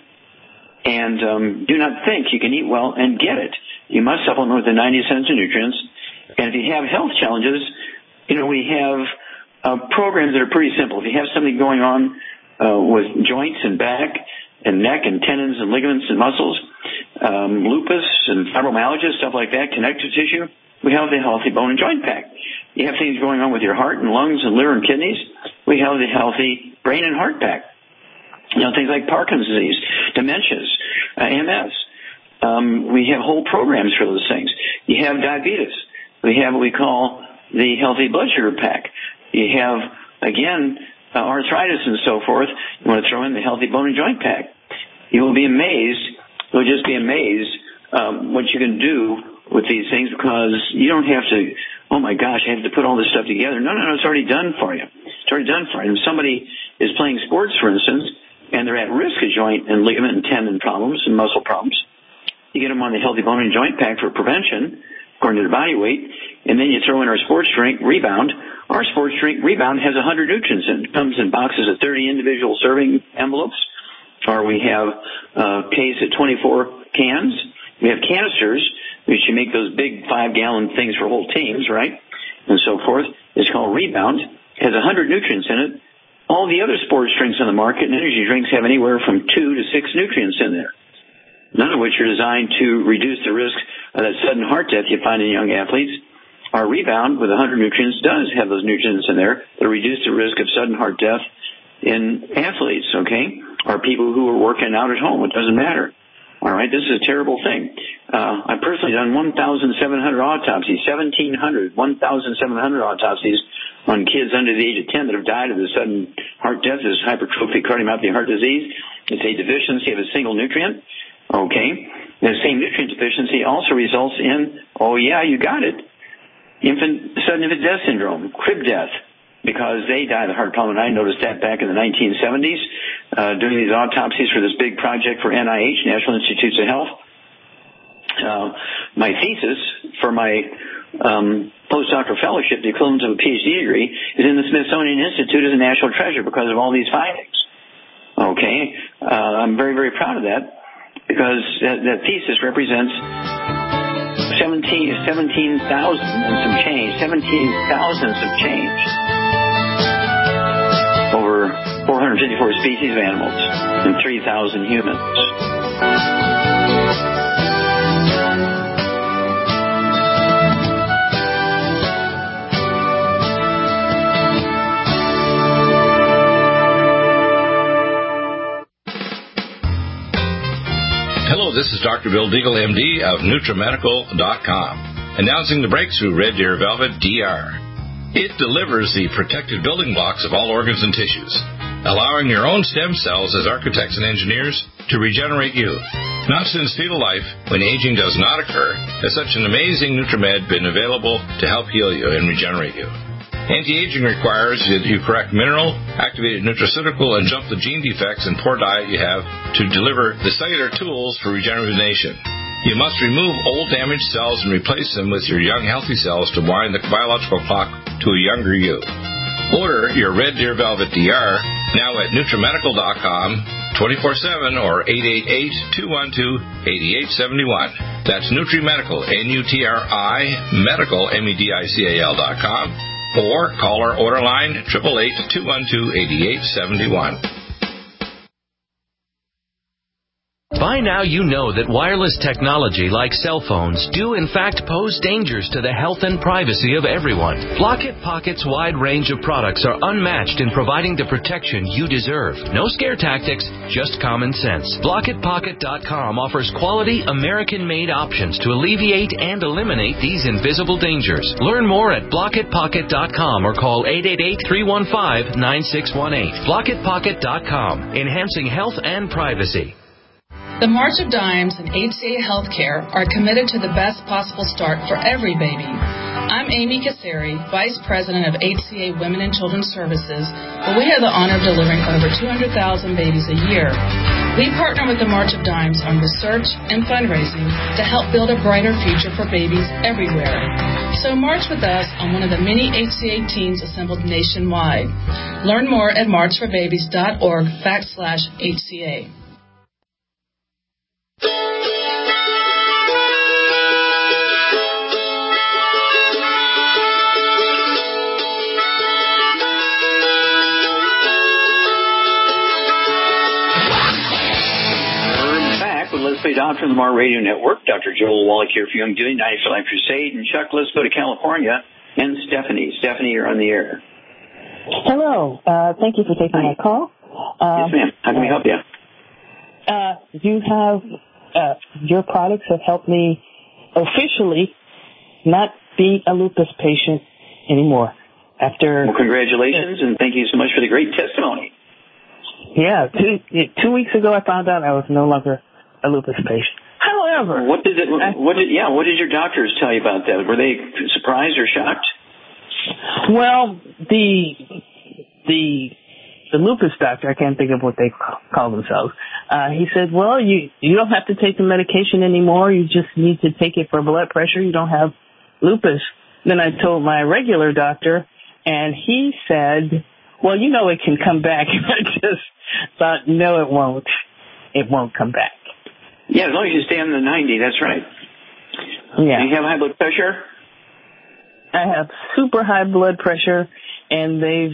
And um, do not think you can eat well and get it. You must supplement with the ninety essential nutrients. And if you have health challenges, you know, we have uh, programs that are pretty simple. If you have something going on uh, with joints and back and neck and tendons and ligaments and muscles, um, lupus and fibromyalgia, stuff like that, connective tissue, we have the Healthy Bone and Joint Pack. You have things going on with your heart and lungs and liver and kidneys, we have the Healthy Brain and Heart Pack. You know, things like Parkinson's disease, dementias, uh, M S. Um, we have whole programs for those things. You have diabetes. We have what we call the Healthy Blood Sugar Pack. You have, again, uh, arthritis and so forth. You want to throw in the Healthy Bone and Joint Pack. You will be amazed, you'll just be amazed um, what you can do with these things, because you don't have to, oh my gosh, I have to put all this stuff together. No, no, no, it's already done for you. It's already done for you. If somebody is playing sports, for instance, and they're at risk of joint and ligament and tendon problems and muscle problems, you get them on the Healthy Bone and Joint Pack for prevention, according to their body weight, and then you throw in our sports drink, Rebound. Our sports drink, Rebound, has one hundred nutrients in it. It comes in boxes of thirty individual serving envelopes, or we have a case of twenty-four cans. We have canisters, which you make those big five-gallon things for whole teams, right, and so forth. It's called Rebound. It has one hundred nutrients in it. All the other sports drinks on the market and energy drinks have anywhere from two to six nutrients in there, none of which are designed to reduce the risk of that sudden heart death you find in young athletes. Our Rebound with one hundred nutrients does have those nutrients in there that reduce the risk of sudden heart death in athletes, okay, or people who are working out at home. It doesn't matter. All right, this is a terrible thing. Uh, I've personally done one thousand seven hundred autopsies, seventeen hundred, one thousand seven hundred autopsies on kids under the age of ten that have died of the sudden heart death. This is hypertrophic cardiomyopathy heart disease. It's a deficiency of a single nutrient. Okay. The same nutrient deficiency also results in, oh yeah, you got it, infant, sudden infant death syndrome, crib death, because they die of the heart problem. And I noticed that back in the nineteen seventies, uh, doing these autopsies for this big project for N I H, National Institutes of Health. Uh, my thesis for my um, postdoctoral fellowship, the equivalent of a PhD degree, is in the Smithsonian Institute as a national treasure because of all these findings. Okay, uh, I'm very, very proud of that because that, that thesis represents seventeen, seventeen thousand and some change, seventeen thousand and some change over four hundred fifty-four species of animals and three thousand humans. Hello, this is Doctor Bill Deagle, M D of NutriMedical dot com, announcing the breakthrough Red Deer Velvet D R. It delivers the protective building blocks of all organs and tissues, allowing your own stem cells as architects and engineers to regenerate you. Not since fetal life, when aging does not occur, has such an amazing NutriMed been available to help heal you and regenerate you. Anti-aging requires that you correct mineral, activated nutraceutical, and jump the gene defects and poor diet you have to deliver the cellular tools for regeneration. You must remove old damaged cells and replace them with your young healthy cells to wind the biological clock to a younger you. Order your Red Deer Velvet D R now at NutriMedical dot com, twenty-four seven or eight eight eight, two one two, eight eight seven one. That's NutriMedical, N U T R I, medical, M E D I C A L dot com. Or call our order line, eight eight eight, two one two, eight eight seven one. By now you know that wireless technology like cell phones do in fact pose dangers to the health and privacy of everyone. Blockit Pocket's wide range of products are unmatched in providing the protection you deserve. No scare tactics, just common sense. Blockit Pocket dot com offers quality American-made options to alleviate and eliminate these invisible dangers. Learn more at Blockit Pocket dot com or call eight eight eight, three one five, nine six one eight. Blockit Pocket dot com, enhancing health and privacy. The March of Dimes and H C A Healthcare are committed to the best possible start for every baby. I'm Amy Kasseri, Vice President of H C A Women and Children's Services, where we have the honor of delivering over two hundred thousand babies a year. We partner with the March of Dimes on research and fundraising to help build a brighter future for babies everywhere. So march with us on one of the many H C A teams assembled nationwide. Learn more at march for babies dot org backslash H C A. Let's Play Doctor on the Mar Radio Network. Doctor Joel Wallach here for Young Doing, ninety for Life Crusade. And Chuck, let's go to California. And Stephanie. Stephanie, you're on the air. Hello. Uh, thank you for taking Hi. my call. Uh, yes, ma'am. How can we help you? Uh, you have, uh, your products have helped me officially not be a lupus patient anymore. After Well, congratulations, and thank you so much for the great testimony. Yeah, two, two weeks ago I found out I was no longer a lupus patient. However, what did it? What did? Yeah, what did your doctors tell you about that? Were they surprised or shocked? Well, the the the lupus doctor, I can't think of what they call themselves. Uh, he said, "Well, you you don't have to take the medication anymore. You just need to take it for blood pressure. You don't have lupus." Then I told my regular doctor, and he said, "Well, you know it can come back." I just thought, "No, it won't. It won't come back." Yeah, as long as you stay on the ninety, that's right. Yeah. Do you have high blood pressure? I have super high blood pressure, and they've,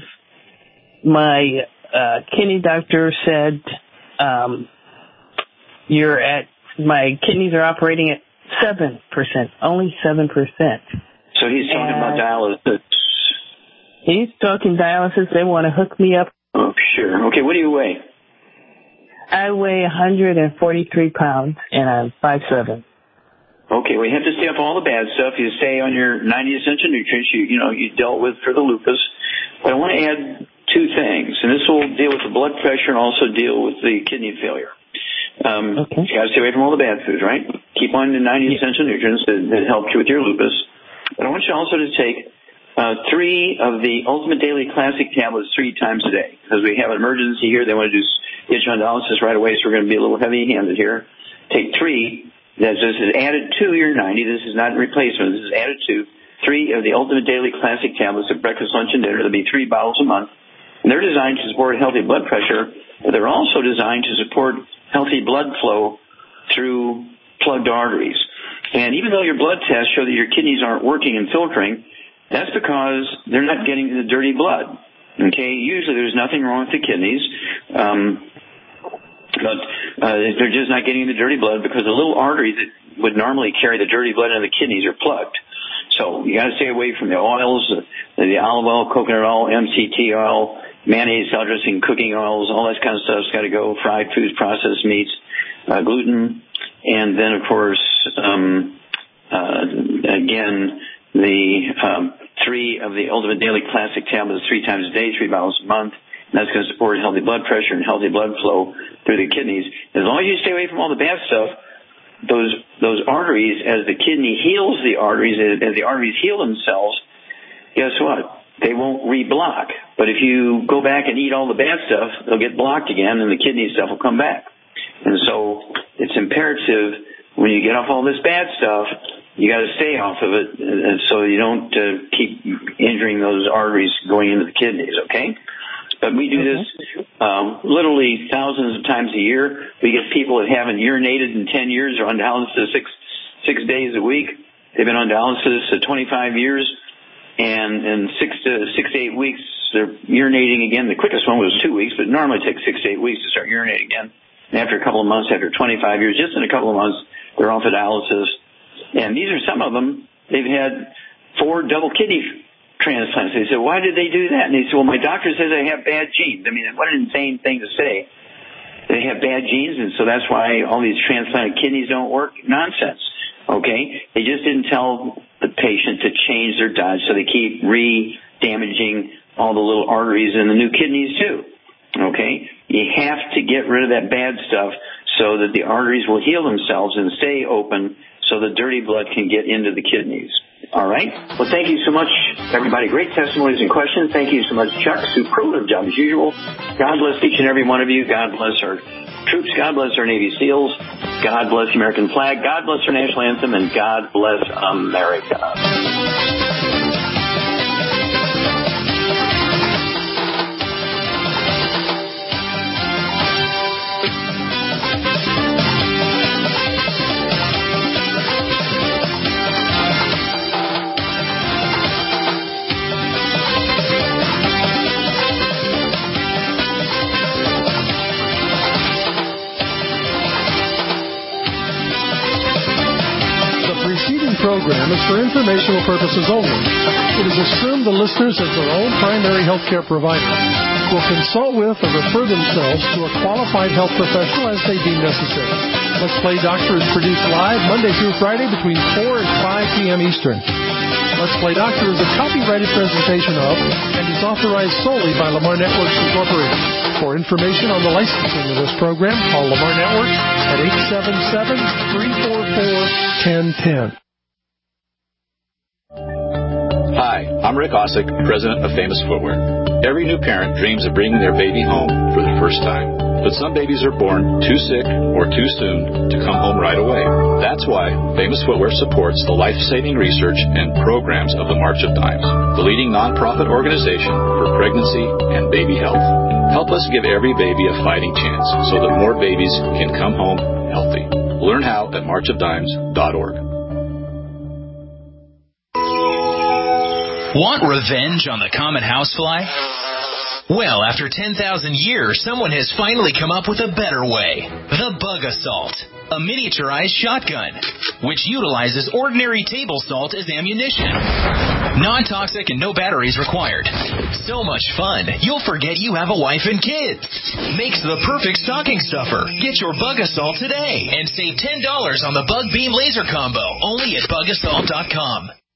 my uh, kidney doctor said, um, you're at, my kidneys are operating at seven percent, only seven percent. So he's talking and about dialysis. He's talking dialysis. They want to hook me up. Oh, sure. Okay, what do you weigh? I weigh one hundred forty-three pounds, and I'm five seven. Okay, well, you have to stay up all the bad stuff. You stay on your ninety essential nutrients you, you know, you dealt with for the lupus. But I want to add two things, and this will deal with the blood pressure and also deal with the kidney failure. Um, okay. You got to stay away from all the bad foods, right? Keep on the ninety yeah. essential nutrients that, that helped you with your lupus. But I want you also to take uh, three of the Ultimate Daily Classic tablets three times a day. Because we have an emergency here. They want to do get you on dialysis right away, so we're going to be a little heavy-handed here. Take three. This is added to your ninety. This is not a replacement. This is added to three of the Ultimate Daily Classic tablets at breakfast, lunch, and dinner. There'll be three bottles a month. And they're designed to support healthy blood pressure but they're also designed to support healthy blood flow through plugged arteries. And even though your blood tests show that your kidneys aren't working and filtering, that's because they're not getting the dirty blood. Okay, usually there's nothing wrong with the kidneys, um, but uh, they're just not getting the dirty blood because the little arteries that would normally carry the dirty blood into the kidneys are plugged. So you got to stay away from the oils, the, the olive oil, coconut oil, M C T oil, mayonnaise, salad dressing, cooking oils, all that kind of stuff's got to go. Fried foods, processed meats, uh, gluten, and then of course, um, uh, again, the um, three of the Ultimate Daily Classic tablets three times a day, three bottles a month. And that's going to support healthy blood pressure and healthy blood flow through the kidneys. As long as you stay away from all the bad stuff, those those arteries, as the kidney heals the arteries, as the arteries heal themselves, guess what? They won't reblock. But if you go back and eat all the bad stuff, they'll get blocked again, and the kidney stuff will come back. And so it's imperative when you get off all this bad stuff, you got to stay off of it, and so you don't uh, keep injuring those arteries going into the kidneys. Okay. But we do this um, literally thousands of times a year. We get people that haven't urinated in ten years or on dialysis six six days a week. They've been on dialysis for twenty-five years, and in six to six to eight weeks they're urinating again. The quickest one was two weeks, but normally it takes six to eight weeks to start urinating again. And after a couple of months, after twenty-five years, just in a couple of months, they're off of dialysis. And these are some of them. They've had four double kidney transplants. They said, why did they do that? And they said, well, my doctor says I have bad genes. I mean, what an insane thing to say. They have bad genes, and so that's why all these transplanted kidneys don't work. Nonsense. Okay? They just didn't tell the patient to change their diet, so they keep re-damaging all the little arteries in the new kidneys too. Okay? You have to get rid of that bad stuff so that the arteries will heal themselves and stay open so the dirty blood can get into the kidneys. All right? Well, thank you so much, everybody. Great testimonies and questions. Thank you so much, Chuck. Superlative job as usual. God bless each and every one of you. God bless our troops. God bless our Navy SEALs. God bless the American flag. God bless our national anthem. And God bless America. Program is for informational purposes only. It is assumed the listeners, as their own primary health care provider, will consult with or refer themselves to a qualified health professional as they deem necessary. Let's Play Doctor is produced live Monday through Friday between four and five p.m. Eastern. Let's Play Doctor is a copyrighted presentation of and is authorized solely by Lamar Networks Incorporated. For information on the licensing of this program, call Lamar Networks at eight seven seven, three four four, one zero one zero. Hi, I'm Rick Osick, president of Famous Footwear. Every new parent dreams of bringing their baby home for the first time. But some babies are born too sick or too soon to come home right away. That's why Famous Footwear supports the life-saving research and programs of the March of Dimes, the leading nonprofit organization for pregnancy and baby health. Help us give every baby a fighting chance so that more babies can come home healthy. Learn how at march of dimes dot org. Want revenge on the common housefly? Well, after ten thousand years, someone has finally come up with a better way. The Bug Assault, a miniaturized shotgun, which utilizes ordinary table salt as ammunition. Non-toxic and no batteries required. So much fun, you'll forget you have a wife and kids. Makes the perfect stocking stuffer. Get your Bug Assault today and save ten dollars on the Bug Beam Laser Combo, only at bug assault dot com.